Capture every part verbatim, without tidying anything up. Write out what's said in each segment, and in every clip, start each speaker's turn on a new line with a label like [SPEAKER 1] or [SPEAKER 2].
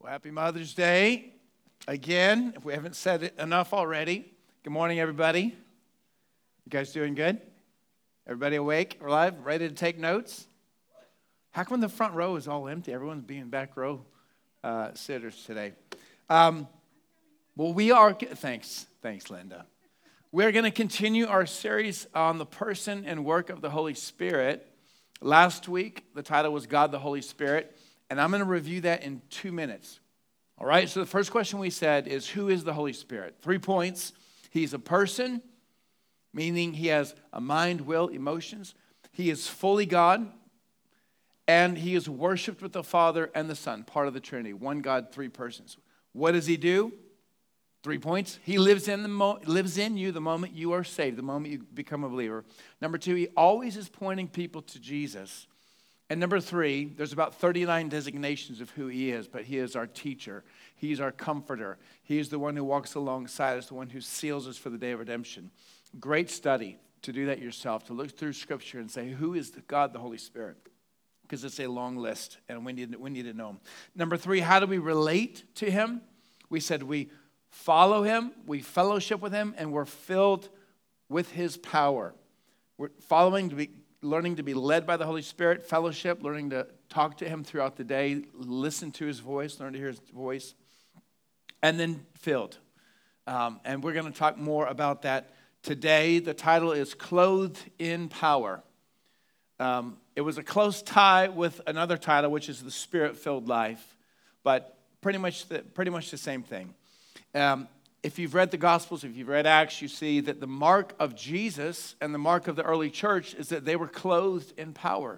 [SPEAKER 1] Well, happy Mother's Day again, if we haven't said it enough already. Good morning, everybody. You guys doing good? Everybody awake, alive, ready to take notes? How come the front row is all empty? Everyone's being back row uh, sitters today. Um, well, we are, thanks, thanks, Linda. We're going to continue our series on the person and work of the Holy Spirit. Last week, the title was God the Holy Spirit. And I'm going to review that in two minutes. All right, so the first question we said is, who is the Holy Spirit? Three points. He's a person, meaning he has a mind, will, emotions. He is fully God, and he is worshipped with the Father and the Son, part of the Trinity. One God, three persons. What does he do? Three points. He lives in the mo- lives in you the moment you are saved, the moment you become a believer. Number two, he always is pointing people to Jesus. And number three, there's about thirty-nine designations of who he is, but he is our teacher. He's our comforter. He's the one who walks alongside us, the one who seals us for the day of redemption. Great study to do that yourself, to look through Scripture and say, who is God, the Holy Spirit? Because it's a long list, and we need, we need to know him. Number three, how do we relate to him? We said we follow him, we fellowship with him, and we're filled with his power. We're following to be learning to be led by the Holy Spirit, fellowship, learning to talk to him throughout the day, listen to his voice, learn to hear his voice, and then filled. Um, and we're going to talk more about that today. The title is Clothed in Power. Um, it was a close tie with another title, which is The Spirit-Filled Life, but pretty much the, pretty much the same thing. Um, If you've read the Gospels, if you've read Acts, you see that the mark of Jesus and the mark of the early church is that they were clothed in power.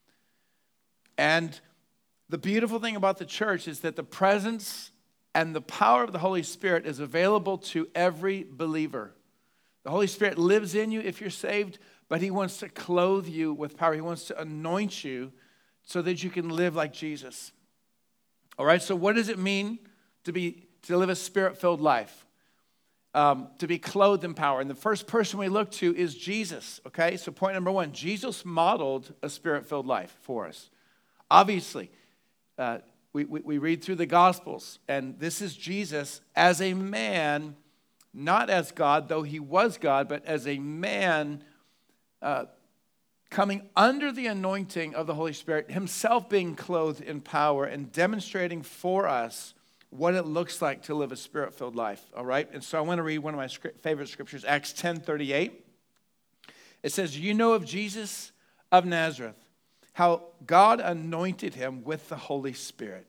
[SPEAKER 1] And the beautiful thing about the church is that the presence and the power of the Holy Spirit is available to every believer. The Holy Spirit lives in you if you're saved, but he wants to clothe you with power. He wants to anoint you so that you can live like Jesus. All right, so what does it mean to be to live a Spirit-filled life? Um, to be clothed in power. And the first person we look to is Jesus, okay? So point number one, Jesus modeled a Spirit-filled life for us. Obviously, uh, we, we, we read through the Gospels, and this is Jesus as a man, not as God, though he was God, but as a man uh, coming under the anointing of the Holy Spirit, himself being clothed in power and demonstrating for us what it looks like to live a Spirit-filled life, all right? And so I want to read one of my favorite scriptures, Acts ten thirty-eight. It says, you know of Jesus of Nazareth, how God anointed him with the Holy Spirit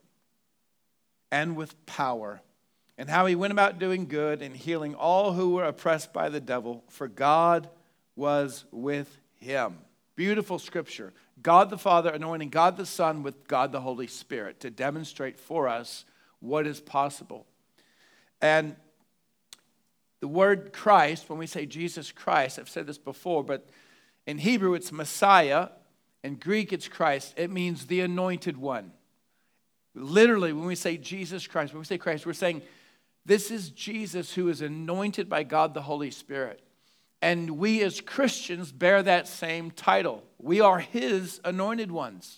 [SPEAKER 1] and with power, and how he went about doing good and healing all who were oppressed by the devil, for God was with him. Beautiful scripture. God the Father anointing God the Son with God the Holy Spirit to demonstrate for us what is possible. And the word Christ, when we say Jesus Christ, I've said this before, but in Hebrew it's Messiah, in Greek it's Christ. It means the anointed one. Literally, when we say Jesus Christ, when we say Christ, we're saying this is Jesus who is anointed by God the Holy Spirit. And we as Christians bear that same title. We are his anointed ones.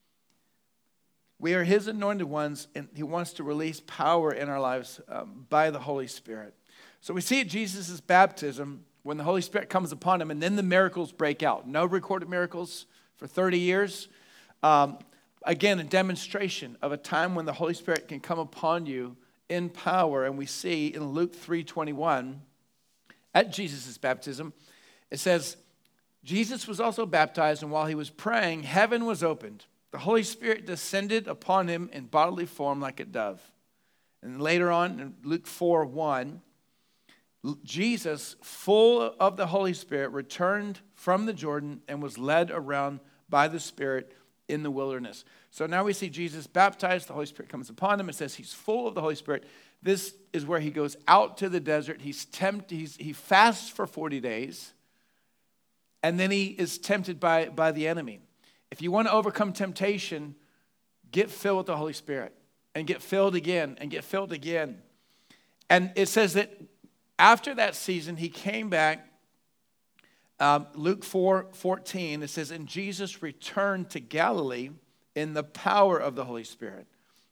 [SPEAKER 1] We are his anointed ones, and he wants to release power in our lives um, by the Holy Spirit. So we see at Jesus' baptism, when the Holy Spirit comes upon him, and then the miracles break out. No recorded miracles for thirty years. Um, again, a demonstration of a time when the Holy Spirit can come upon you in power. And we see in Luke three twenty-one, at Jesus' baptism, it says, Jesus was also baptized, and while he was praying, heaven was opened. The Holy Spirit descended upon him in bodily form like a dove. And later on, in Luke four one, Jesus, full of the Holy Spirit, returned from the Jordan and was led around by the Spirit in the wilderness. So now we see Jesus baptized, the Holy Spirit comes upon him. It says he's full of the Holy Spirit. This is where he goes out to the desert. He's tempted, he's, he fasts for forty days, and then he is tempted by, by the enemy. If you want to overcome temptation, get filled with the Holy Spirit and get filled again and get filled again. And it says that after that season, he came back. Um, Luke four fourteen, it says, and Jesus returned to Galilee in the power of the Holy Spirit.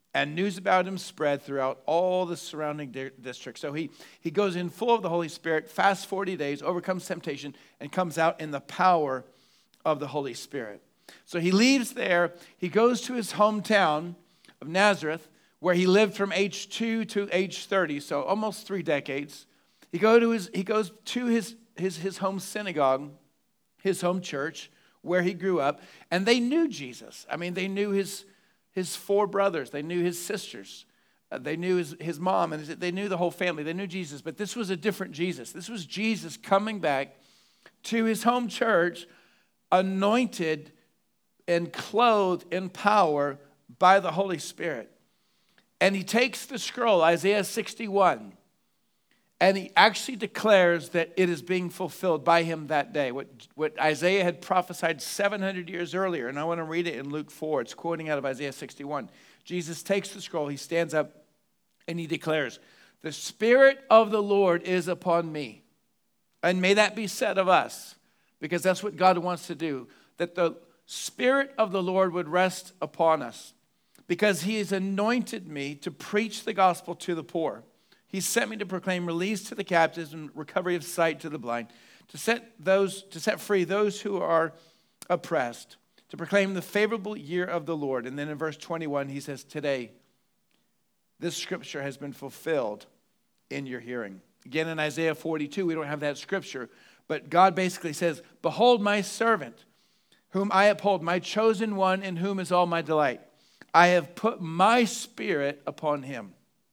[SPEAKER 1] And news about him spread throughout all the surrounding di- districts. So he, he goes in full of the Holy Spirit, fasts forty days, overcomes temptation, and comes out in the power of the Holy Spirit. So he leaves there. He goes to his hometown of Nazareth, where he lived from age two to age thirty, so almost three decades. He, go to his, he goes to his, his, his home synagogue, his home church, where he grew up, and they knew Jesus. I mean, they knew his his four brothers. They knew his sisters. Uh, they knew his, his mom, and his, they knew the whole family. They knew Jesus, but this was a different Jesus. This was Jesus coming back to his home church, anointed and clothed in power by the Holy Spirit. And he takes the scroll, Isaiah sixty-one, and he actually declares that it is being fulfilled by him that day. What, what Isaiah had prophesied seven hundred years earlier, and I want to read it in Luke four. It's quoting out of Isaiah sixty-one. Jesus takes the scroll, he stands up, and he declares, "The Spirit of the Lord is upon me." And may that be said of us, because that's what God wants to do, that the Spirit of the Lord would rest upon us, because he has anointed me to preach the gospel to the poor. He sent me to proclaim release to the captives and recovery of sight to the blind, to set those to set free those who are oppressed, to proclaim the favorable year of the Lord. And then in verse twenty-one, he says, "Today, this scripture has been fulfilled in your hearing." Again, in Isaiah forty-two, we don't have that scripture, but God basically says, "Behold my servant, whom I uphold, my chosen one, in whom is all my delight. I have put my spirit upon him."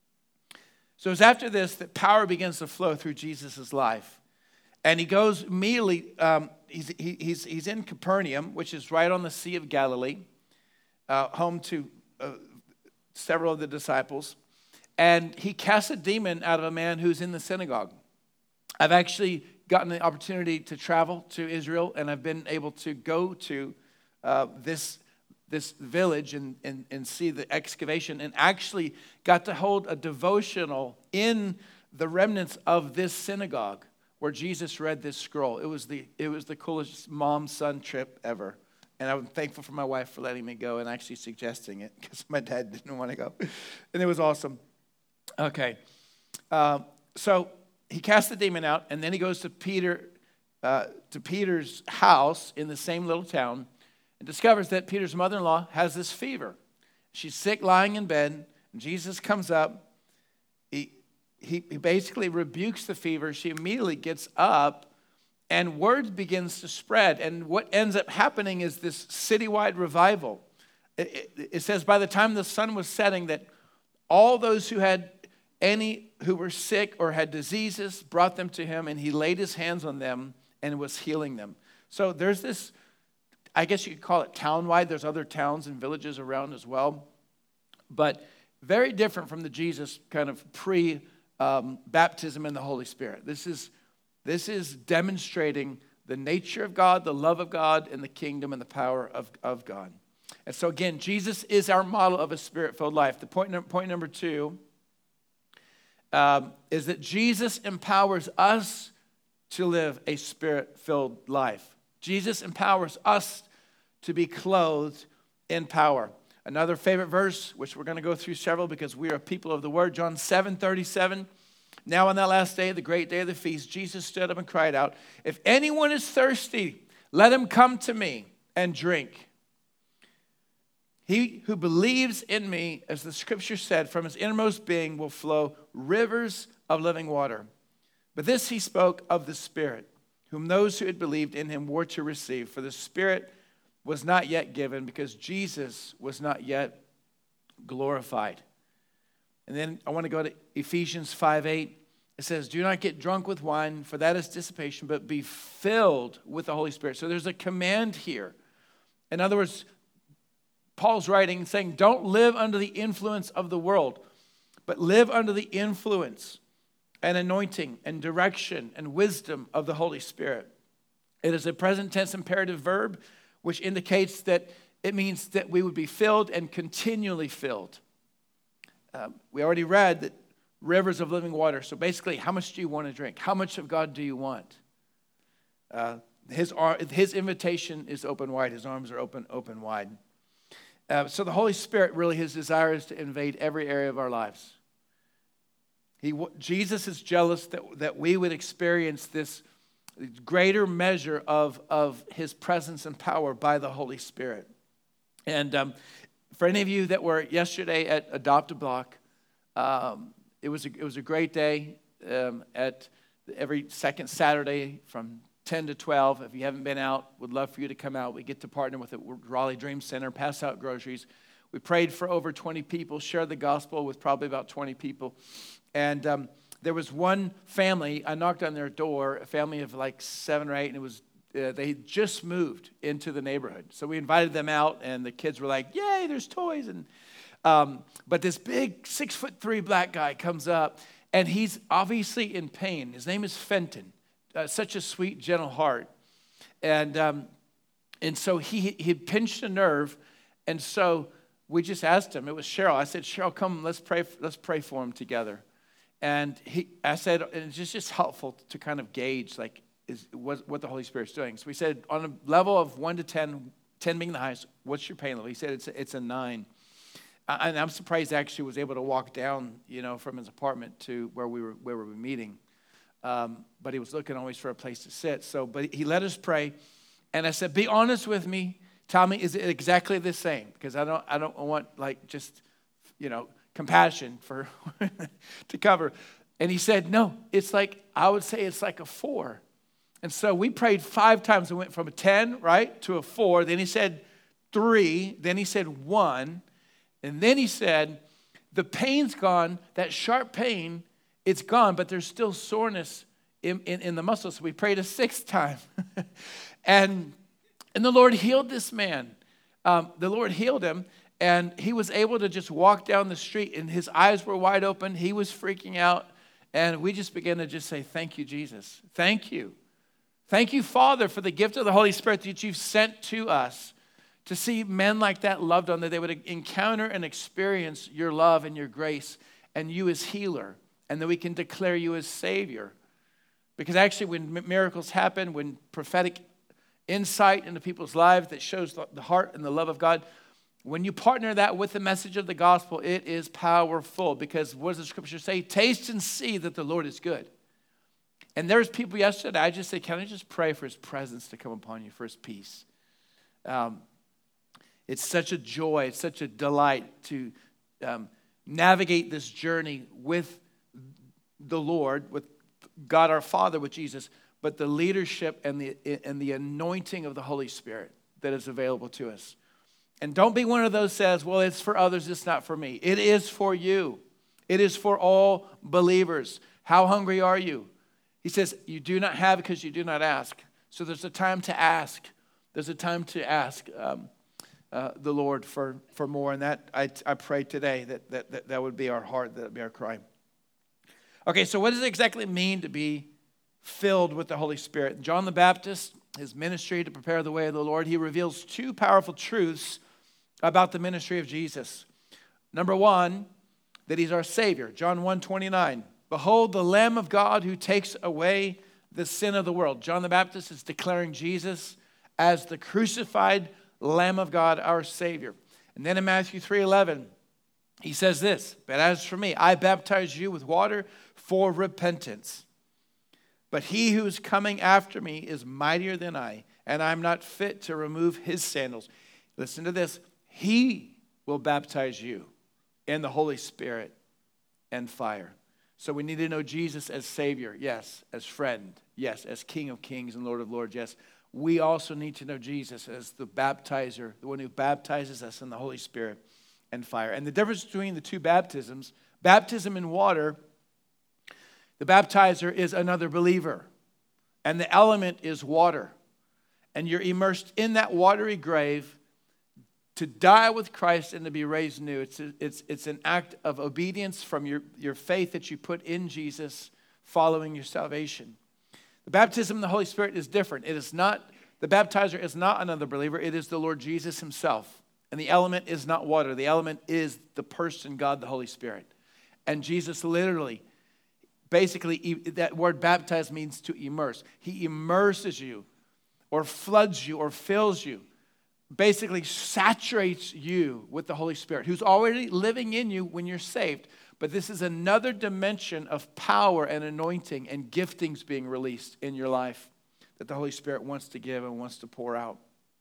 [SPEAKER 1] So it's after this that power begins to flow through Jesus' life. And he goes immediately, um, he's, he, he's, he's in Capernaum, which is right on the Sea of Galilee, uh, home to uh, several of the disciples. And he casts a demon out of a man who's in the synagogue. I've actually gotten the opportunity to travel to Israel, and I've been able to go to uh, this this village and, and, and see the excavation, and actually got to hold a devotional in the remnants of this synagogue where Jesus read this scroll. It was the it was the coolest mom-son trip ever. And I'm thankful for my wife for letting me go and actually suggesting it, because my dad didn't want to go. And it was awesome. Okay. Uh, so he casts the demon out, and then he goes to Peter, uh, to Peter's house in the same little town, and discovers that Peter's mother-in-law has this fever. She's sick, lying in bed, and Jesus comes up. He, he, he basically rebukes the fever. She immediately gets up, and word begins to spread. And what ends up happening is this citywide revival. It, it, it says by the time the sun was setting that all those who had any who were sick or had diseases brought them to him, and he laid his hands on them and was healing them. So there's this, I guess you could call it town-wide. There's other towns and villages around as well. But very different from the Jesus kind of pre-baptism um, in the Holy Spirit. This is, this is demonstrating the nature of God, the love of God, and the kingdom and the power of, of God. And so again, Jesus is our model of a spirit-filled life. The point, point number two um, is that Jesus empowers us to live a spirit-filled life. Jesus empowers us to be clothed in power. Another favorite verse, which we're going to go through several because we are people of the word, John seven thirty-seven. "Now on that last day, the great day of the feast, Jesus stood up and cried out, 'If anyone is thirsty, let him come to me and drink. He who believes in me, as the scripture said, from his innermost being will flow rivers of living water.' But this he spoke of the Spirit, whom those who had believed in him were to receive. For the Spirit was not yet given, because Jesus was not yet glorified." And then I want to go to Ephesians five eight. It says, "Do not get drunk with wine, for that is dissipation, but be filled with the Holy Spirit." So there's a command here. In other words, Paul's writing and saying, don't live under the influence of the world, but live under the influence and anointing and direction and wisdom of the Holy Spirit. It is a present tense imperative verb, which indicates that it means that we would be filled and continually filled. Um, we already read that rivers of living water. So basically, how much do you want to drink? How much of God do you want? Uh, his, his invitation is open wide. His arms are open, open wide. Uh, so the Holy Spirit, really, his desire is to invade every area of our lives. He, Jesus is jealous that, that we would experience this greater measure of, of his presence and power by the Holy Spirit. And um, for any of you that were yesterday at Adopt a Block, um, it was a, it was a great day. Um, at every second Saturday from ten to twelve. If you haven't been out, would love for you to come out. We get to partner with the Raleigh Dream Center, pass out groceries. We prayed for over twenty people, shared the gospel with probably about twenty people. And um, there was one family, I knocked on their door, a family of like seven or eight, and it was uh, they had just moved into the neighborhood. So we invited them out, and the kids were like, yay, there's toys. And um, but this big six foot three black guy comes up, and he's obviously in pain. His name is Fenton. Uh, such a sweet, gentle heart. And um, and so he he pinched a nerve. And so we just asked him. It was Cheryl. I said, Cheryl, come, let's pray, let's pray for him together. And he, I said, and it's just, just helpful to kind of gauge, like, is what, what the Holy Spirit's doing. So we said, on a level of one to ten, ten being the highest, what's your pain level? He said, it's a, it's a nine. And I'm surprised he actually was able to walk down, you know, from his apartment to where we were where we were meeting. Um, but he was looking always for a place to sit. So, but he let us pray, and I said, "Be honest with me. Tell me, is it exactly the same? Because I don't, I don't want like just, you know, compassion for to cover." And he said, "No, it's like I would say it's like a four." And so we prayed five times. We went from a ten, right, to a four. Then he said three. Then he said one. And then he said, the pain's gone, that sharp pain, it's gone, but there's still soreness in, in, in the muscles. So we prayed a sixth time. and, and the Lord healed this man. Um, the Lord healed him, and he was able to just walk down the street, and his eyes were wide open. He was freaking out, and we just began to just say, thank you, Jesus. Thank you. Thank you, Father, for the gift of the Holy Spirit that you've sent to us. To see men like that loved on, that they would encounter and experience your love and your grace and you as healer, and that we can declare you as Savior. Because actually when miracles happen, when prophetic insight into people's lives that shows the heart and the love of God, when you partner that with the message of the gospel, it is powerful. Because what does the scripture say? Taste and see that the Lord is good. And there's people yesterday, I just said, can I just pray for his presence to come upon you, for his peace? Um, It's such a joy, it's such a delight to um, navigate this journey with the Lord, with God our Father, with Jesus, but the leadership and the and the anointing of the Holy Spirit that is available to us. And don't be one of those that says, well, it's for others, it's not for me. It is for you. It is for all believers. How hungry are you? He says, you do not have because you do not ask. So there's a time to ask. There's a time to ask. Um, Uh, the Lord for, for more. And that I, I pray today that, that that that would be our heart, that would be our cry. Okay, so what does it exactly mean to be filled with the Holy Spirit? John the Baptist, his ministry to prepare the way of the Lord, he reveals two powerful truths about the ministry of Jesus. Number one, that he's our Savior. John one twenty-nine. Behold the Lamb of God who takes away the sin of the world. John the Baptist is declaring Jesus as the crucified Lamb of God, our Savior. And then in Matthew three eleven, he says this, but as for me, I baptize you with water for repentance. But he who is coming after me is mightier than I, and I'm not fit to remove his sandals. Listen to this. He will baptize you in the Holy Spirit and fire. So we need to know Jesus as Savior, yes, as friend, yes, as King of Kings and Lord of Lords, yes. We also need to know Jesus as the baptizer, the one who baptizes us in the Holy Spirit and fire. And the difference between the two baptisms, baptism in water, the baptizer is another believer, and the element is water. And you're immersed in that watery grave to die with Christ and to be raised new. It's, a, it's, it's an act of obedience from your, your faith that you put in Jesus following your salvation. The baptism in the Holy Spirit is different. It is not, the baptizer is not another believer. It is the Lord Jesus himself. And the element is not water. The element is the person, God, the Holy Spirit. And Jesus literally, basically, that word baptize means to immerse. He immerses you or floods you or fills you basically saturates you with the Holy Spirit, who's already living in you when you're saved. But this is another dimension of power and anointing and giftings being released in your life that the Holy Spirit wants to give and wants to pour out.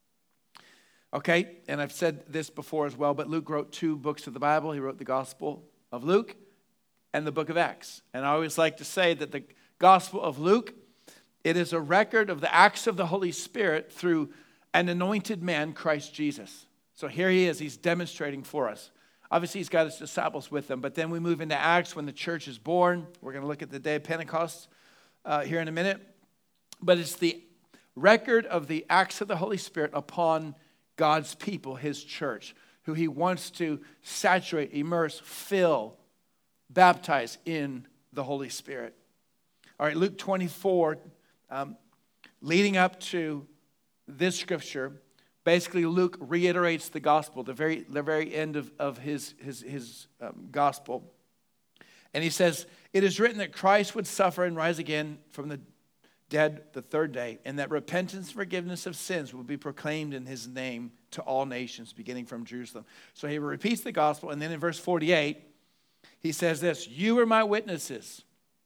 [SPEAKER 1] Okay, and I've said this before as well, but Luke wrote two books of the Bible. He wrote the Gospel of Luke and the book of Acts. And I always like to say that the Gospel of Luke, it is a record of the acts of the Holy Spirit through an anointed man, Christ Jesus. So here he is. He's demonstrating for us. Obviously, he's got his disciples with him. But then we move into Acts when the church is born. We're going to look at the day of Pentecost uh, here in a minute. But it's the record of the acts of the Holy Spirit upon God's people, his church, who he wants to saturate, immerse, fill, baptize in the Holy Spirit. All right, Luke twenty-four, um, leading up to this scripture, basically Luke reiterates the gospel, the very the very end of, of his, his, his um, gospel. And he says, "It is written that Christ would suffer and rise again from the dead the third day, and that repentance and forgiveness of sins will be proclaimed in his name to all nations, beginning from Jerusalem." So he repeats the gospel, and then in verse forty-eight, he says this, "You are my witnesses.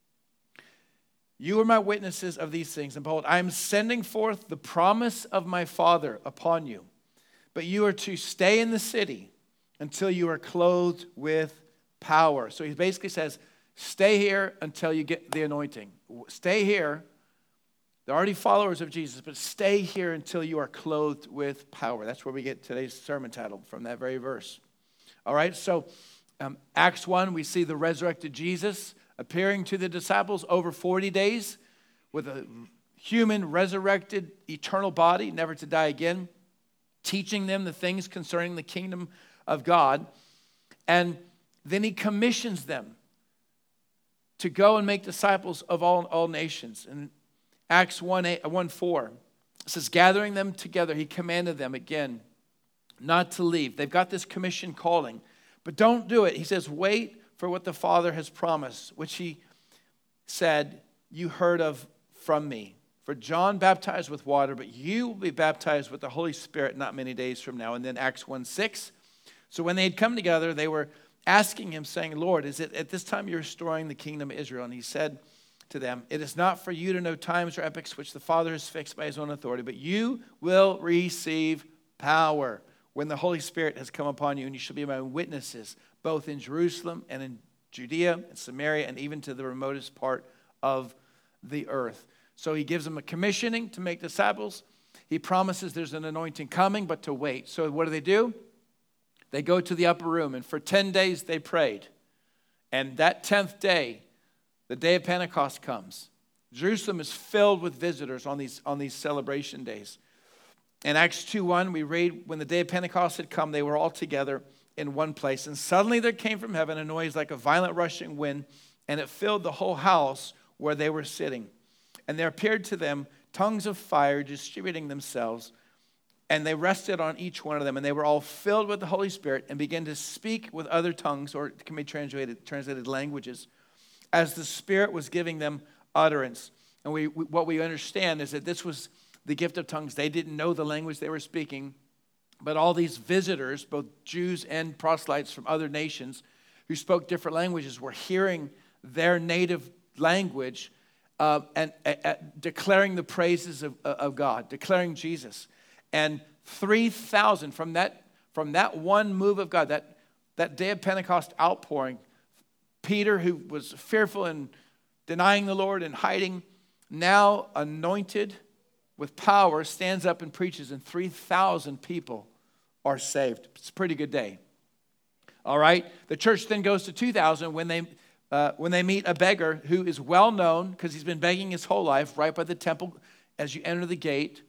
[SPEAKER 1] You are my witnesses of these things. And behold, I am sending forth the promise of my Father upon you. But you are to stay in the city until you are clothed with power." So he basically says, stay here until you get the anointing. Stay here. They're already followers of Jesus, but stay here until you are clothed with power. That's where we get today's sermon title, from that very verse. All right, so um, Acts one, we see the resurrected Jesus appearing to the disciples over forty days with a human, resurrected, eternal body, never to die again, teaching them the things concerning the kingdom of God. And then he commissions them to go and make disciples of all, all nations. And Acts one four says, gathering them together, he commanded them again not to leave. They've got this commission calling, but don't do it. He says, wait for what the Father has promised, which he said, you heard of from me. For John baptized with water, but you will be baptized with the Holy Spirit not many days from now. And then Acts one six. So when they had come together, they were asking him, saying, Lord, is it at this time you're restoring the kingdom of Israel? And he said to them, it is not for you to know times or epochs which the Father has fixed by his own authority, but you will receive power when the Holy Spirit has come upon you, and you shall be my witnesses, both in Jerusalem and in Judea and Samaria and even to the remotest part of the earth. So he gives them a commissioning to make disciples. He promises there's an anointing coming, but to wait. So what do they do? They go to the upper room, and for ten days they prayed. And that tenth day, the day of Pentecost comes. Jerusalem is filled with visitors on these, on these celebration days. In Acts two one, we read, when the day of Pentecost had come, they were all together in one place. And suddenly there came from heaven a noise like a violent rushing wind, and it filled the whole house where they were sitting. And there appeared to them tongues of fire distributing themselves, and they rested on each one of them. And they were all filled with the Holy Spirit and began to speak with other tongues, or it can be translated, translated languages, as the Spirit was giving them utterance. And we, we what we understand is that this was the gift of tongues. They didn't know the language they were speaking, but all these visitors, both Jews and proselytes from other nations who spoke different languages, were hearing their native language uh, and uh, uh, declaring the praises of, uh, of God, declaring Jesus. And three thousand from that, from that one move of God, that, that day of Pentecost outpouring, Peter, who was fearful and denying the Lord and hiding, now anointed with power, stands up and preaches, and three thousand people are saved. It's a pretty good day. All right? The church then goes to two thousand when they, uh, when they meet a beggar who is well known because he's been begging his whole life right by the temple as you enter the gate.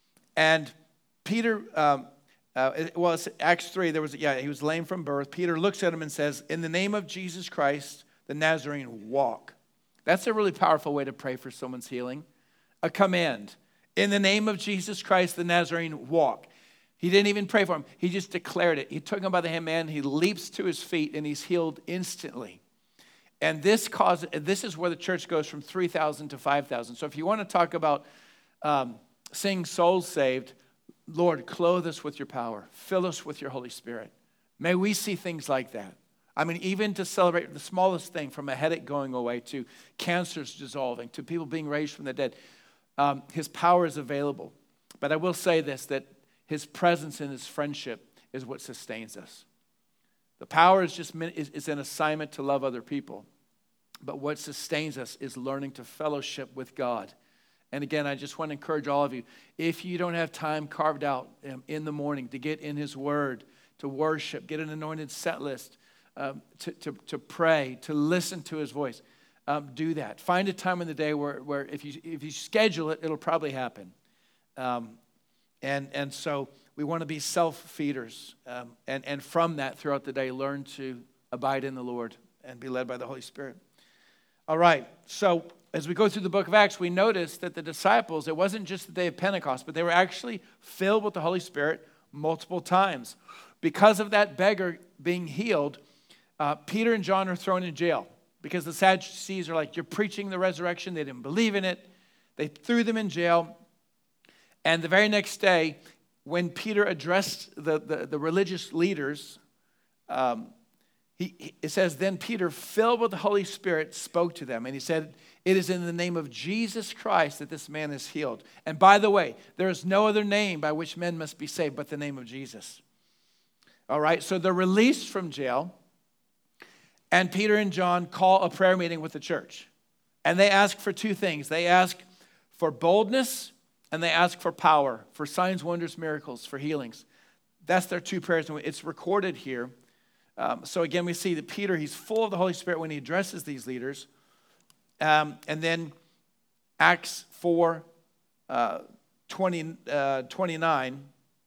[SPEAKER 1] And Peter, um, uh, well, it's Acts three, there was, yeah, he was lame from birth. Peter looks at him and says, in the name of Jesus Christ, the Nazarene, walk. That's a really powerful way to pray for someone's healing. A command. In the name of Jesus Christ, the Nazarene, walk. He didn't even pray for him. He just declared it. He took him by the hand, man. He leaps to his feet, and he's healed instantly. And this cause, this is where the church goes from three thousand to five thousand. So if you want to talk about um, seeing souls saved, Lord, clothe us with your power. Fill us with your Holy Spirit. May we see things like that. I mean, even to celebrate the smallest thing, from a headache going away to cancers dissolving to people being raised from the dead. Um, his power is available. But I will say this, that his presence and his friendship is what sustains us. The power is just is, is an assignment to love other people. But what sustains us is learning to fellowship with God. And again, I just want to encourage all of you, if you don't have time carved out in the morning to get in his word, to worship, get an anointed set list, um, to, to, to pray, to listen to his voice, um, do that. Find a time in the day where, where if you if you schedule it, it'll probably happen. Um, and, and so we want to be self-feeders. Um, and, and from that, throughout the day, learn to abide in the Lord and be led by the Holy Spirit. All right, so as we go through the book of Acts, we notice that the disciples, it wasn't just the day of Pentecost, but they were actually filled with the Holy Spirit multiple times. Because of that beggar being healed, uh, Peter and John are thrown in jail because the Sadducees are like, you're preaching the resurrection. They didn't believe in it. They threw them in jail. And the very next day, when Peter addressed the, the, the religious leaders, um, He, he, it says, then Peter, filled with the Holy Spirit, spoke to them. And he said, it is in the name of Jesus Christ that this man is healed. And by the way, there is no other name by which men must be saved but the name of Jesus. All right, so they're released from jail. And Peter and John call a prayer meeting with the church. And they ask for two things. They ask for boldness and they ask for power, for signs, wonders, miracles, for healings. That's their two prayers. And it's recorded here. Um, so again, we see that Peter, he's full of the Holy Spirit when he addresses these leaders. Um, and then Acts four, uh, twenty, uh, twenty-nine,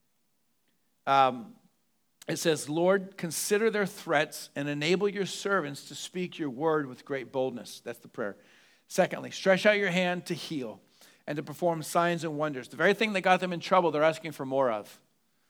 [SPEAKER 1] um, it says, Lord, consider their threats and enable your servants to speak your word with great boldness. That's the prayer. Secondly, stretch out your hand to heal and to perform signs and wonders. The very thing that got them in trouble, they're asking for more of.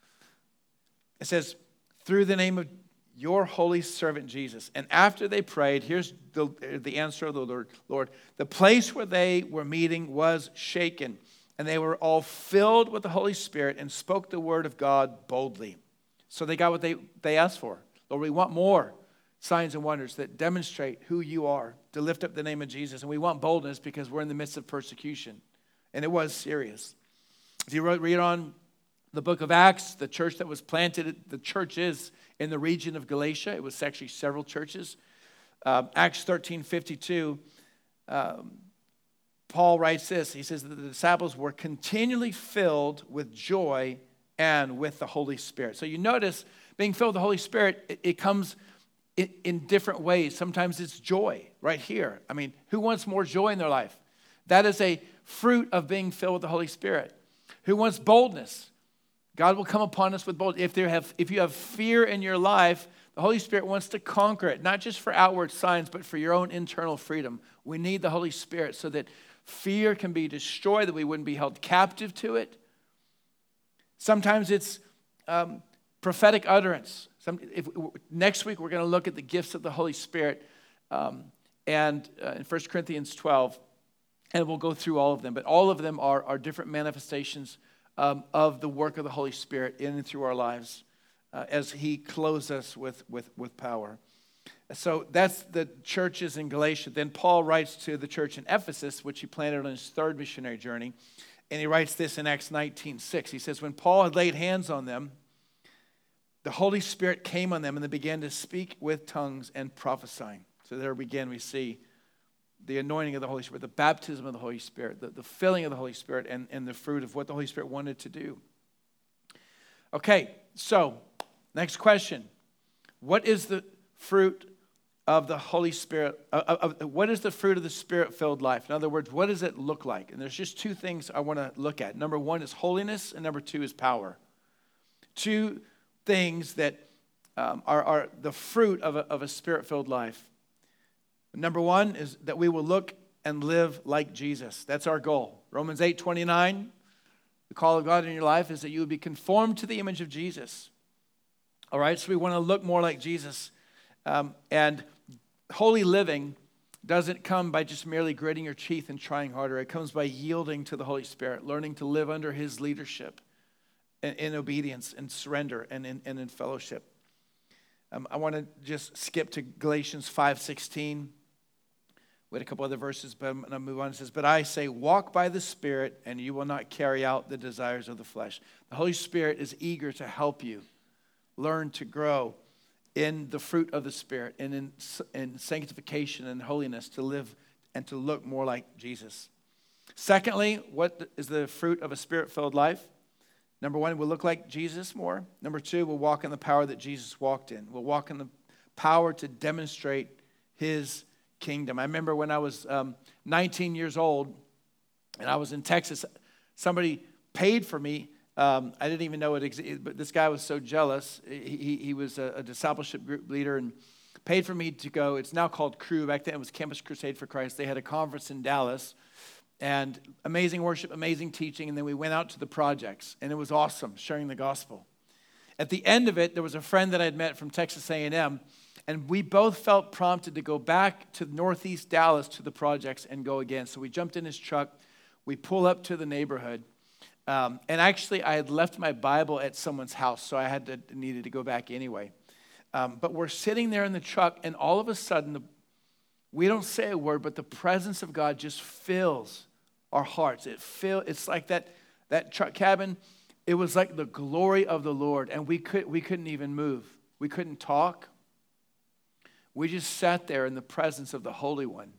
[SPEAKER 1] It says, through the name of your holy servant Jesus. And after they prayed, here's the, the answer of the Lord, Lord. The place where they were meeting was shaken, and they were all filled with the Holy Spirit and spoke the word of God boldly. So they got what they, they asked for. Lord, we want more signs and wonders that demonstrate who you are, to lift up the name of Jesus. And we want boldness because we're in the midst of persecution. And it was serious. If you read on the book of Acts, the church that was planted, the church is in the region of Galatia. It was actually several churches. Uh, Acts thirteen fifty-two, um, Paul writes this. He says that the disciples were continually filled with joy and with the Holy Spirit. So you notice being filled with the Holy Spirit, it, it comes in, in different ways. Sometimes it's joy right here. I mean, who wants more joy in their life? That is a fruit of being filled with the Holy Spirit. Who wants boldness? God will come upon us with boldness. If, there have, if you have fear in your life, the Holy Spirit wants to conquer it, not just for outward signs, but for your own internal freedom. We need the Holy Spirit so that fear can be destroyed, that we wouldn't be held captive to it. Sometimes it's um, prophetic utterance. Some, if, next week, we're going to look at the gifts of the Holy Spirit um, and uh, in First Corinthians twelve, and we'll go through all of them. But all of them are, are different manifestations Um, of the work of the Holy Spirit in and through our lives uh, as he clothes us with, with, with power. So that's the churches in Galatia. Then Paul writes to the church in Ephesus, which he planted on his third missionary journey. And he writes this in Acts nineteen six. He says, when Paul had laid hands on them, the Holy Spirit came on them and they began to speak with tongues and prophesying. So there again we see the anointing of the Holy Spirit, the baptism of the Holy Spirit, the, the filling of the Holy Spirit, and, and the fruit of what the Holy Spirit wanted to do. Okay, so next question. What is the fruit of the Holy Spirit? Uh, of, what is the fruit of the Spirit-filled life? In other words, what does it look like? And there's just two things I want to look at. Number one is holiness, and number two is power. Two things that um, are, are the fruit of a, of a Spirit-filled life. Number one is that we will look and live like Jesus. That's our goal. Romans eight twenty-nine, the call of God in your life is that you would be conformed to the image of Jesus. All right, so we want to look more like Jesus. Um, and holy living doesn't come by just merely gritting your teeth and trying harder. It comes by yielding to the Holy Spirit, learning to live under his leadership. in, in obedience and surrender and in, and in fellowship. Um, I want to just skip to Galatians five sixteen. We had a couple other verses, but I'm going to move on. It says, but I say, walk by the Spirit, and you will not carry out the desires of the flesh. The Holy Spirit is eager to help you learn to grow in the fruit of the Spirit and in, in sanctification and holiness, to live and to look more like Jesus. Secondly, what is the fruit of a Spirit-filled life? Number one, we'll look like Jesus more. Number two, we'll walk in the power that Jesus walked in. We'll walk in the power to demonstrate his kingdom. I remember when I was um, nineteen years old and I was in Texas, somebody paid for me. Um, I didn't even know it existed, but this guy was so jealous. He, he, he was a, a discipleship group leader and paid for me to go. It's now called Cru. Back then it was Campus Crusade for Christ. They had a conference in Dallas. And amazing worship, amazing teaching. And then we went out to the projects. And it was awesome, sharing the gospel. At the end of it, there was a friend that I had met from Texas A and M. And we both felt prompted to go back to Northeast Dallas to the projects and go again. So we jumped in his truck. We pull up to the neighborhood. Um, and actually, I had left my Bible at someone's house. So I had to needed to go back anyway. Um, but we're sitting there in the truck. And all of a sudden, the, we don't say a word, but the presence of God just fills our hearts. It feel it's like that that truck cabin. It was like the glory of the Lord, and we could we couldn't even move. We couldn't talk. We just sat there in the presence of the Holy One.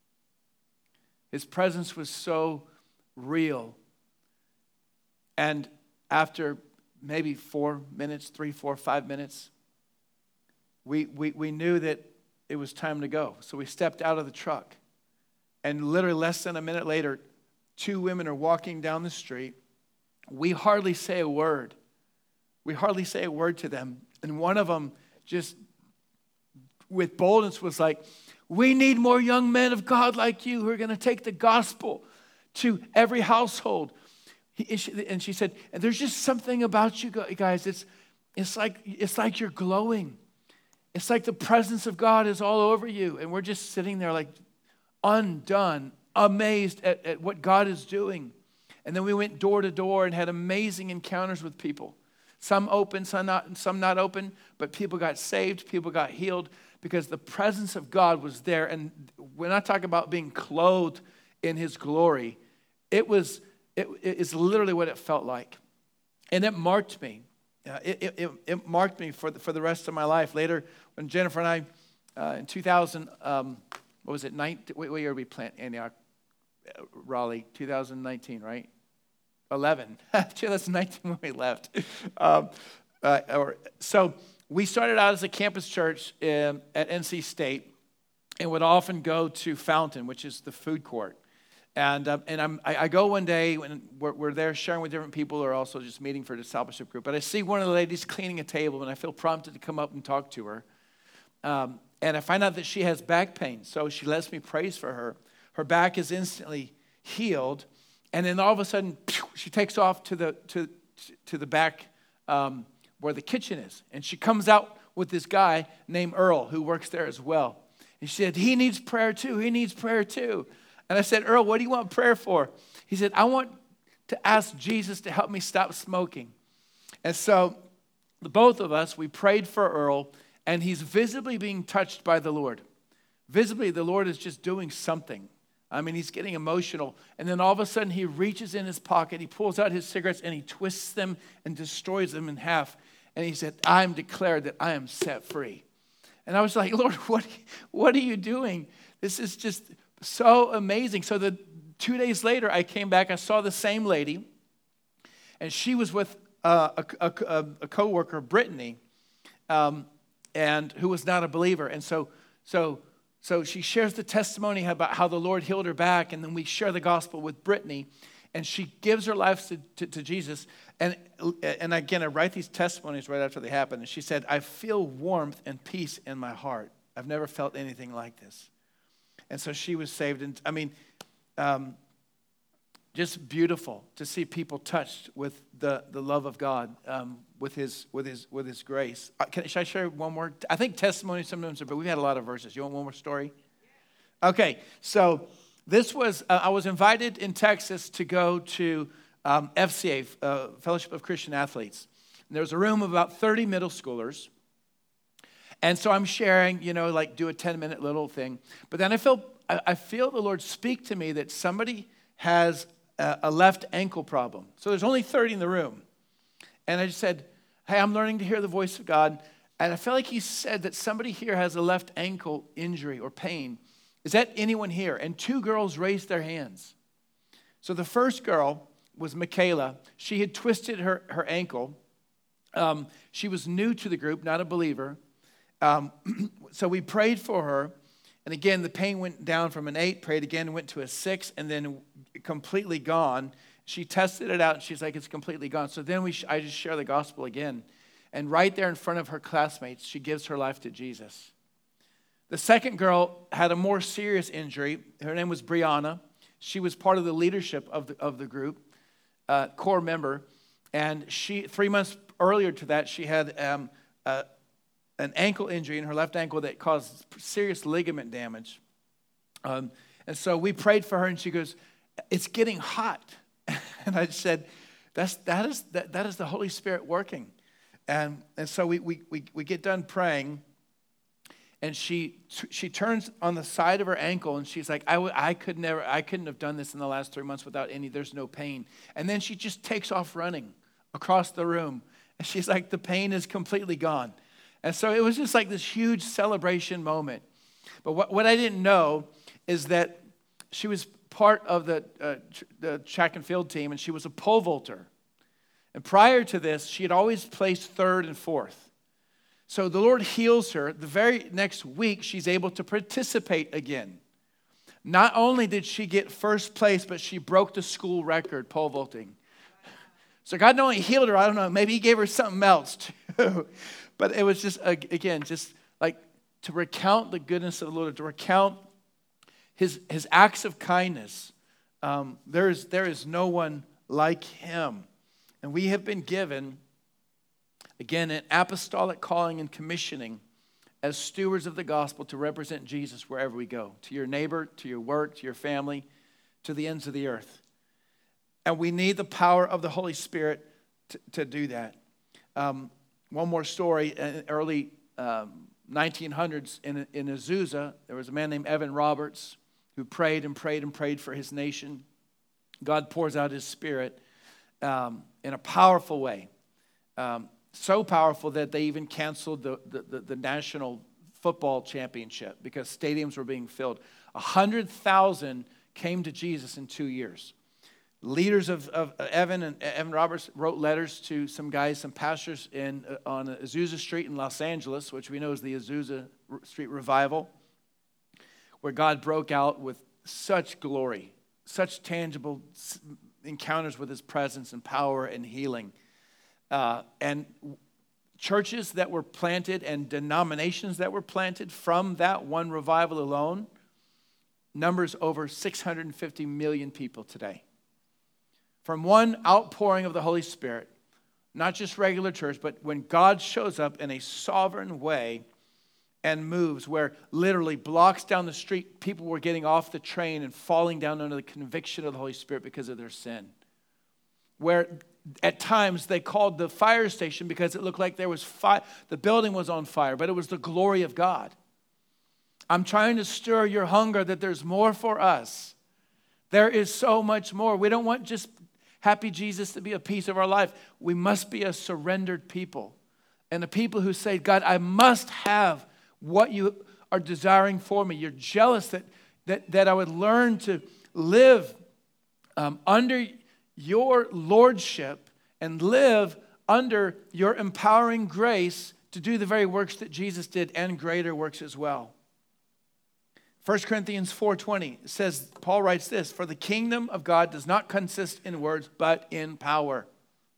[SPEAKER 1] His presence was so real. And after maybe four minutes, three, four, five minutes, we we we knew that it was time to go. So we stepped out of the truck, and literally less than a minute later, two women are walking down the street. We hardly say a word. We hardly say a word to them. And one of them just with boldness was like, we need more young men of God like you who are going to take the gospel to every household. And she said, and there's just something about you guys. It's, it's, like, it's like you're glowing. It's like the presence of God is all over you. And we're just sitting there like undone, amazed at, at what God is doing. And then we went door to door and had amazing encounters with people. Some open, some not, some not open, but people got saved, people got healed because the presence of God was there. And we're not talking about being clothed in his glory. It was, it, it is literally what it felt like. And it marked me. Uh, it, it, it marked me for the, for the rest of my life. Later, when Jennifer and I, uh, in two thousand, um, what was it, nineteen, what year did we plant Antioch, uh, Raleigh? two thousand nineteen, right? eleven. two thousand nineteen when we left. Um, uh, or, so we started out as a campus church in, at N C State and would often go to Fountain, which is the food court. And um, and I'm, I, I go one day when we're, we're there sharing with different people or also just meeting for a discipleship group. But I see one of the ladies cleaning a table and I feel prompted to come up and talk to her. Um, and I find out that she has back pain. So she lets me praise for her. Her back is instantly healed. And then all of a sudden, she takes off to the to to the back um, where the kitchen is. And she comes out with this guy named Earl who works there as well. And she said, he needs prayer too. He needs prayer too. And I said, Earl, what do you want prayer for? He said, I want to ask Jesus to help me stop smoking. And so the both of us, we prayed for Earl, and he's visibly being touched by the Lord. Visibly, the Lord is just doing something. I mean, he's getting emotional. And then all of a sudden, he reaches in his pocket, he pulls out his cigarettes, and he twists them and destroys them in half. And he said, I am declared that I am set free. And I was like, Lord, what, what are you doing? This is just so amazing. So the two days later, I came back. I saw the same lady, and she was with uh, a, a, a co-worker, Brittany, um, and who was not a believer. And so, so, so she shares the testimony about how the Lord healed her back, and then we share the gospel with Brittany, and she gives her life to, to, to Jesus. And and again, I write these testimonies right after they happen. And she said, I feel warmth and peace in my heart. I've never felt anything like this. And so she was saved. And I mean, um, just beautiful to see people touched with the, the love of God, um, with his with his with his grace. Uh, can, should I share one more? I think testimonies sometimes, but we've had a lot of verses. You want one more story? Okay, so this was uh, I was invited in Texas to go to um, F C A, uh, Fellowship of Christian Athletes. And there was a room of about thirty middle schoolers. And so I'm sharing, you know, like do a ten-minute little thing. But then I feel, I, I feel the Lord speak to me that somebody has a, a left ankle problem. So there's only thirty in the room. And I just said, hey, I'm learning to hear the voice of God. And I feel like he said that somebody here has a left ankle injury or pain. Is that anyone here? And two girls raised their hands. So the first girl was Michaela. She had twisted her, her ankle. Um, she was new to the group, not a believer. Um, so we prayed for her. And again, the pain went down from an eight, prayed again, went to a six, and then completely gone. She tested it out, and she's like, it's completely gone. So then we, sh- I just share the gospel again. And right there in front of her classmates, she gives her life to Jesus. The second girl had a more serious injury. Her name was Brianna. She was part of the leadership of the, of the group, uh, core member. And she, three months earlier to that, she had um, uh, an ankle injury in her left ankle that caused serious ligament damage. Um, and so we prayed for her, and she goes, it's getting hot. And I said, That's, that, is, that, that is the Holy Spirit working. And, and so we, we, we, we get done praying, and she she turns on the side of her ankle, and she's like, I, w- I could never, I couldn't have done this in the last three months without any, there's no pain. And then she just takes off running across the room. And she's like, the pain is completely gone. And so it was just like this huge celebration moment. But what, what I didn't know is that she was part of the, uh, tr- the track and field team, and she was a pole vaulter. And prior to this, she had always placed third and fourth. So the Lord heals her. The very next week, she's able to participate again. Not only did she get first place, but she broke the school record pole vaulting. So God not only healed her, I don't know, maybe he gave her something else too. But it was just, again, just like to recount the goodness of the Lord, to recount his, his acts of kindness. Um, there is, there is no one like him. And we have been given, again, an apostolic calling and commissioning as stewards of the gospel to represent Jesus wherever we go, to your neighbor, to your work, to your family, to the ends of the earth. And we need the power of the Holy Spirit to, to do that. Um, one more story. In early um, nineteen hundreds in, in Azusa, there was a man named Evan Roberts who prayed and prayed and prayed for his nation. God pours out his Spirit um, in a powerful way. Um, so powerful that they even canceled the, the, the, the national football championship because stadiums were being filled. A hundred thousand came to Jesus in two years. Leaders of, of Evan and Evan Roberts wrote letters to some guys, some pastors in uh, on Azusa Street in Los Angeles, which we know is the Azusa Street Revival, where God broke out with such glory, such tangible encounters with his presence and power and healing. Uh, and churches that were planted and denominations that were planted from that one revival alone numbers over six hundred fifty million people today. From one outpouring of the Holy Spirit, not just regular church, but when God shows up in a sovereign way and moves, where literally blocks down the street, people were getting off the train and falling down under the conviction of the Holy Spirit because of their sin. Where at times they called the fire station because it looked like there was fire, the building was on fire, but it was the glory of God. I'm trying to stir your hunger that there's more for us. There is so much more. We don't want just happy Jesus to be a piece of our life. We must be a surrendered people. And a people who say, God, I must have what you are desiring for me. You're jealous that, that, that I would learn to live um, under your lordship and live under your empowering grace to do the very works that Jesus did and greater works as well. First Corinthians four twenty says, Paul writes this, for the kingdom of God does not consist in words, but in power.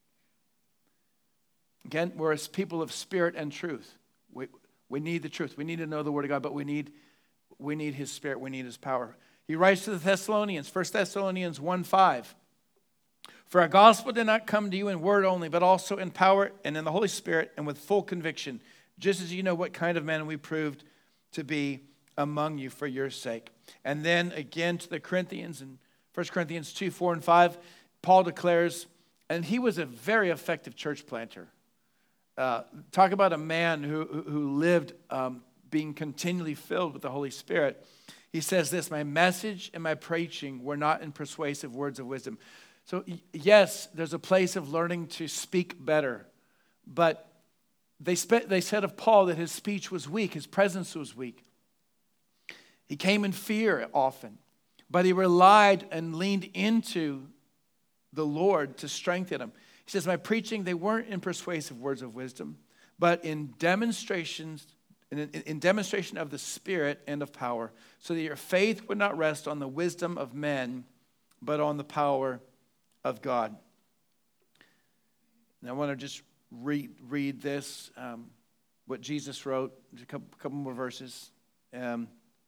[SPEAKER 1] Again, we're a people of spirit and truth. We, we need the truth. We need to know the word of God, but we need, we need his spirit. We need his power. He writes to the Thessalonians, First Thessalonians one five. For our gospel did not come to you in word only, but also in power and in the Holy Spirit and with full conviction, just as you know what kind of men we proved to be among you for your sake. And then again to the Corinthians in First Corinthians two, four, and five, Paul declares, and he was a very effective church planter. Uh, talk about a man who, who lived um, being continually filled with the Holy Spirit. He says this, my message and my preaching were not in persuasive words of wisdom. So yes, there's a place of learning to speak better. But they, spe- they said of Paul that his speech was weak, his presence was weak. He came in fear often. But he relied and leaned into the Lord to strengthen him. He says, my preaching, they weren't in persuasive words of wisdom, but in demonstrations, in, in demonstration of the Spirit and of power, so that your faith would not rest on the wisdom of men, but on the power of God. And I want to just read, read this, um, what Jesus wrote, a couple, couple more verses. Um,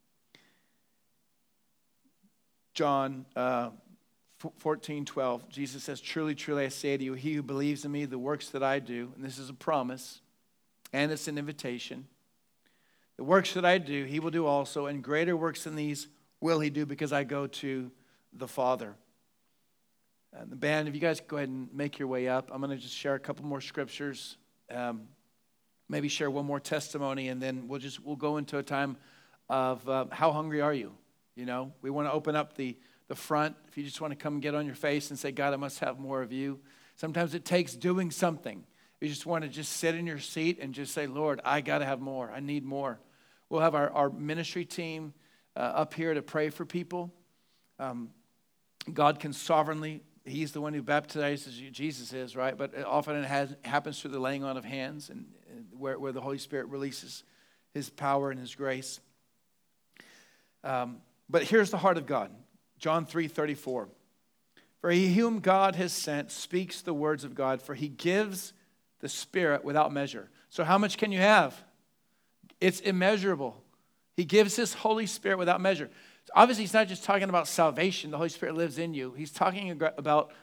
[SPEAKER 1] John uh, fourteen twelve, Jesus says, truly, truly, I say to you, he who believes in me, the works that I do, and this is a promise, and it's an invitation, the works that I do, he will do also, and greater works than these will he do, because I go to the Father. And the band, if you guys go ahead and make your way up, I'm going to just share a couple more scriptures, um, maybe share one more testimony, and then we'll just we'll go into a time of uh, how hungry are you? You know, we want to open up the, the front. If you just want to come and get on your face and say, God, I must have more of you. Sometimes it takes doing something. You just want to just sit in your seat and just say, Lord, I got to have more. I need more. We'll have our, our ministry team uh, up here to pray for people. Um, God can sovereignly, he's the one who baptizes you, Jesus is, right? But often it has, happens through the laying on of hands, and, and where, where the Holy Spirit releases his power and his grace. Um, But here's the heart of God. John three thirty-four. For he whom God has sent speaks the words of God, for he gives the Spirit without measure. So how much can you have? It's immeasurable. He gives his Holy Spirit without measure. So obviously, he's not just talking about salvation. The Holy Spirit lives in you. He's talking about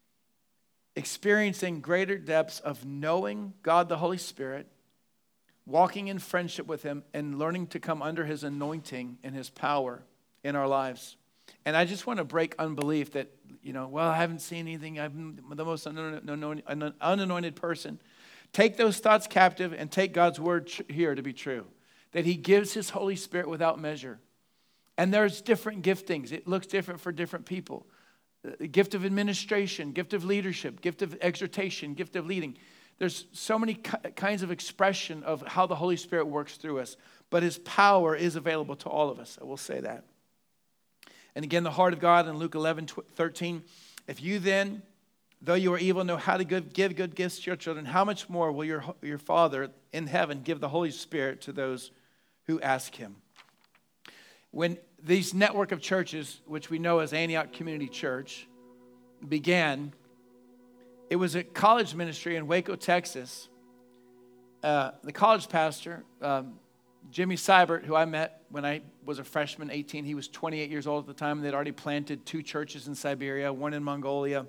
[SPEAKER 1] experiencing greater depths of knowing God, the Holy Spirit, walking in friendship with him, and learning to come under his anointing and his power in our lives. And I just want to break unbelief that, you know, well, I haven't seen anything. I'm the most unanointed person. Take those thoughts captive and take God's word here to be true. That he gives his Holy Spirit without measure. And there's different giftings. It looks different for different people. The gift of administration, gift of leadership, gift of exhortation, gift of leading. There's so many kinds of expression of how the Holy Spirit works through us. But his power is available to all of us. I will say that. And again, the heart of God in Luke eleven thirteen. If you then, though you are evil, know how to give, give good gifts to your children, how much more will your, your Father in heaven give the Holy Spirit to those who ask him? When these network of churches, which we know as Antioch Community Church, began, it was a college ministry in Waco, Texas. Uh, the college pastor, um, Jimmy Seibert, who I met when I was a freshman, eighteen, he was twenty-eight years old at the time. They'd already planted two churches in Siberia, one in Mongolia.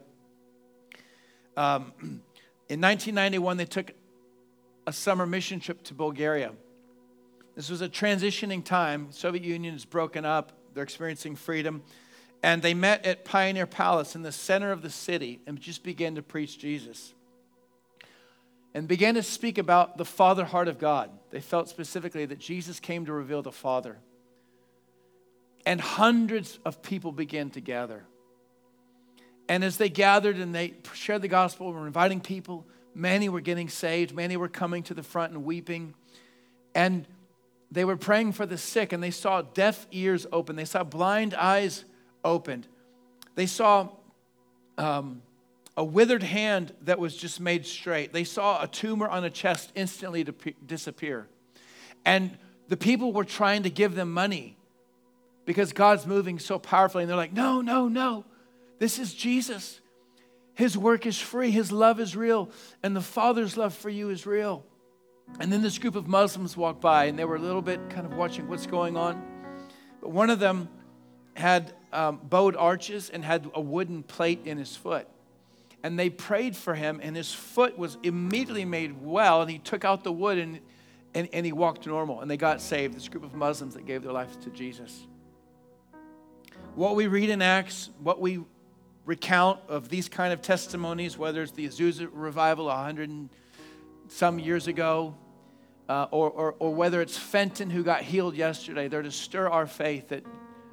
[SPEAKER 1] Um, in nineteen ninety-one, they took a summer mission trip to Bulgaria. This was a transitioning time. The Soviet Union is broken up. They're experiencing freedom. And they met at Pioneer Palace in the center of the city and just began to preach Jesus. And began to speak about the Father heart of God. They felt specifically that Jesus came to reveal the Father. And hundreds of people began to gather. And as they gathered and they shared the gospel and were inviting people, many were getting saved. Many were coming to the front and weeping. And they were praying for the sick, and they saw deaf ears open. They saw blind eyes opened. They saw um, a withered hand that was just made straight. They saw a tumor on a chest instantly disappear. And the people were trying to give them money because God's moving so powerfully. And they're like, no, no, no. This is Jesus. His work is free. His love is real. And the Father's love for you is real. And then this group of Muslims walked by, and they were a little bit kind of watching what's going on. But one of them had um, bowed arches and had a wooden plate in his foot. And they prayed for him, and his foot was immediately made well, and he took out the wood, and, and, and he walked normal. And they got saved, this group of Muslims that gave their lives to Jesus. What we read in Acts, what we recount of these kind of testimonies, whether it's the Azusa revival a hundred and some years ago, uh, or, or, or whether it's Fenton who got healed yesterday, they're to stir our faith that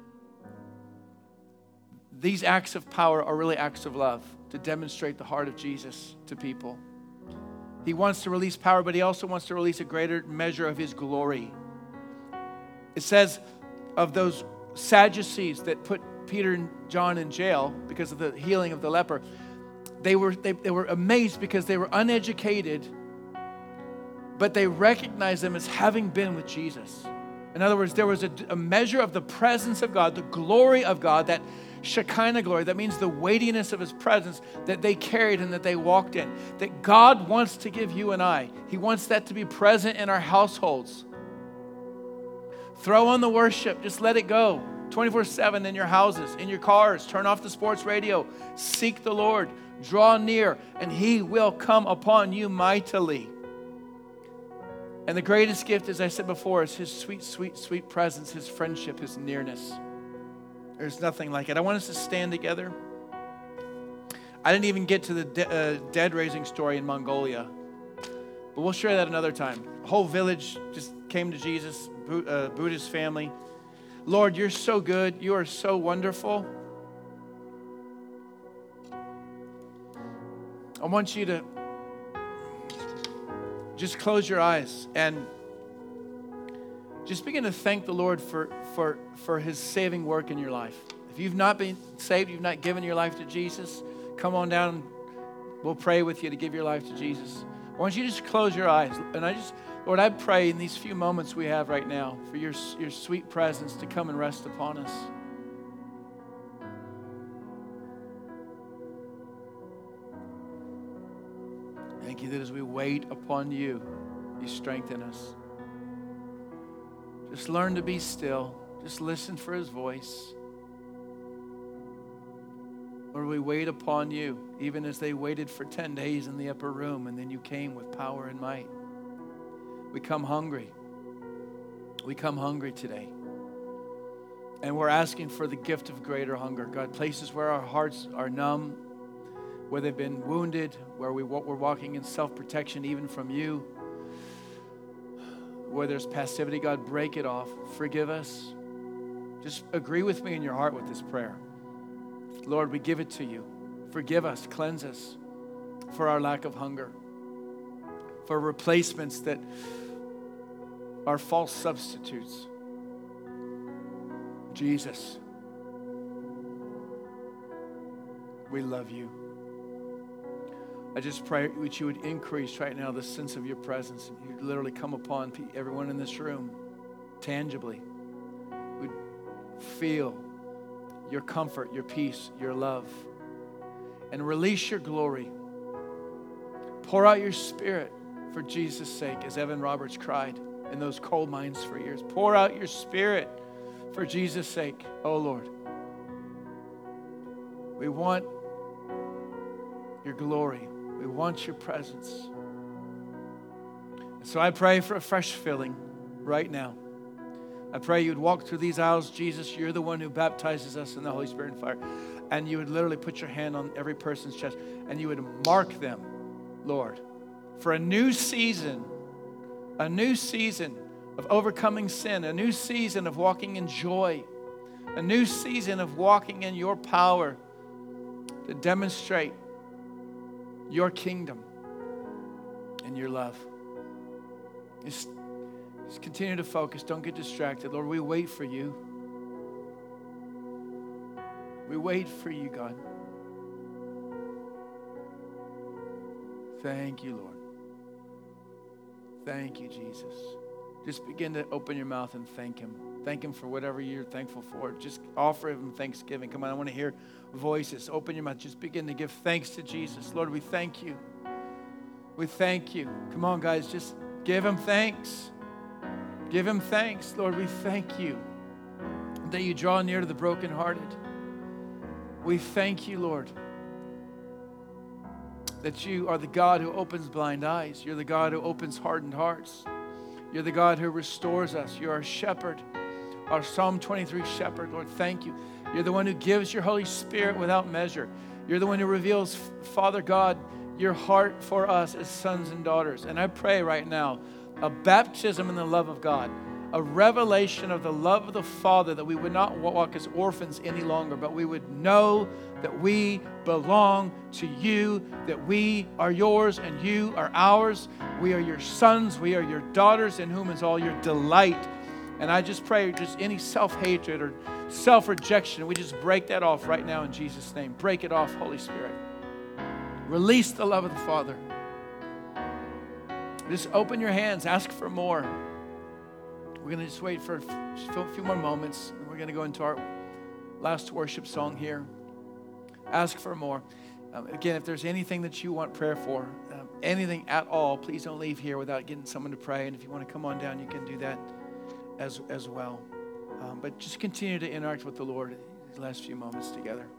[SPEAKER 1] these acts of power are really acts of love to demonstrate the heart of Jesus to people. He wants to release power, but he also wants to release a greater measure of his glory. It says of those Sadducees that put Peter and John in jail because of the healing of the leper, they were, they, they were amazed because they were uneducated, but they recognized them as having been with Jesus. In other words, there was a, a measure of the presence of God, the glory of God, that Shekinah glory, that means the weightiness of his presence that they carried and that they walked in. That God wants to give you and I. He wants that to be present in our households. Throw on the worship. Just let it go. twenty-four seven in your houses, in your cars. Turn off the sports radio. Seek the Lord. Draw near, and he will come upon you mightily. And the greatest gift, as I said before, is his sweet, sweet, sweet presence, his friendship, his nearness. There's nothing like it. I want us to stand together. I didn't even get to the de- uh, dead raising story in Mongolia, but we'll share that another time. The whole village just came to Jesus, uh, Buddhist family. Lord, you're so good. You are so wonderful. I want you to just close your eyes and just begin to thank the Lord for, for, for his saving work in your life. If you've not been saved, you've not given your life to Jesus, come on down and we'll pray with you to give your life to Jesus. Why don't you just close your eyes? And I just, Lord, I pray in these few moments we have right now for your, your sweet presence to come and rest upon us. Thank you that as we wait upon you, you strengthen us. Just learn to be still. Just listen for his voice. Lord, we wait upon you, even as they waited for ten days in the upper room, and then you came with power and might. We come hungry. We come hungry today. And we're asking for the gift of greater hunger. God, places where our hearts are numb, where they've been wounded, where we, we're walking in self-protection even from you, where there's passivity, God, break it off. Forgive us. Just agree with me in your heart with this prayer. Lord, we give it to you. Forgive us, cleanse us for our lack of hunger, for replacements that are false substitutes. Jesus, we love you. I just pray that you would increase right now the sense of your presence. You'd literally come upon everyone in this room tangibly. We'd feel your comfort, your peace, your love. And release your glory. Pour out your spirit for Jesus' sake, as Evan Roberts cried in those coal mines for years. Pour out your spirit for Jesus' sake, oh Lord. We want your glory. We want your presence. And so I pray for a fresh filling right now. I pray you'd walk through these aisles. Jesus, you're the one who baptizes us in the Holy Spirit and fire. And you would literally put your hand on every person's chest and you would mark them, Lord, for a new season, a new season of overcoming sin, a new season of walking in joy, a new season of walking in your power to demonstrate your kingdom and your love. Just, just continue to focus. Don't get distracted. Lord, we wait for you. We wait for you, God. Thank you, Lord. Thank you, Jesus. Just begin to open your mouth and thank him. Thank him for whatever you're thankful for. Just offer him thanksgiving. Come on, I want to hear voices. Open your mouth. Just begin to give thanks to Jesus. Lord, we thank you. We thank you. Come on, guys, just give him thanks. Give him thanks. Lord, we thank you that you draw near to the brokenhearted. We thank you, Lord, that you are the God who opens blind eyes. You're the God who opens hardened hearts. You're the God who restores us. You're our shepherd, our Psalm twenty-three shepherd. Lord, thank you. You're the one who gives your Holy Spirit without measure. You're the one who reveals, Father God, your heart for us as sons and daughters. And I pray right now, a baptism in the love of God, a revelation of the love of the Father, that we would not walk as orphans any longer, but we would know that we belong to you, that we are yours and you are ours. We are your sons, we are your daughters, in whom is all your delight. And I just pray, just any self-hatred or self-rejection, we just break that off right now in Jesus' name. Break it off, Holy Spirit. Release the love of the Father. Just open your hands, ask for more. We're going to just wait for a few more moments, and we're going to go into our last worship song here. Ask for more. Um, again, if there's anything that you want prayer for, um, anything at all, please don't leave here without getting someone to pray. And if you want to come on down, you can do that as, as well. Um, but just continue to interact with the Lord these last few moments together.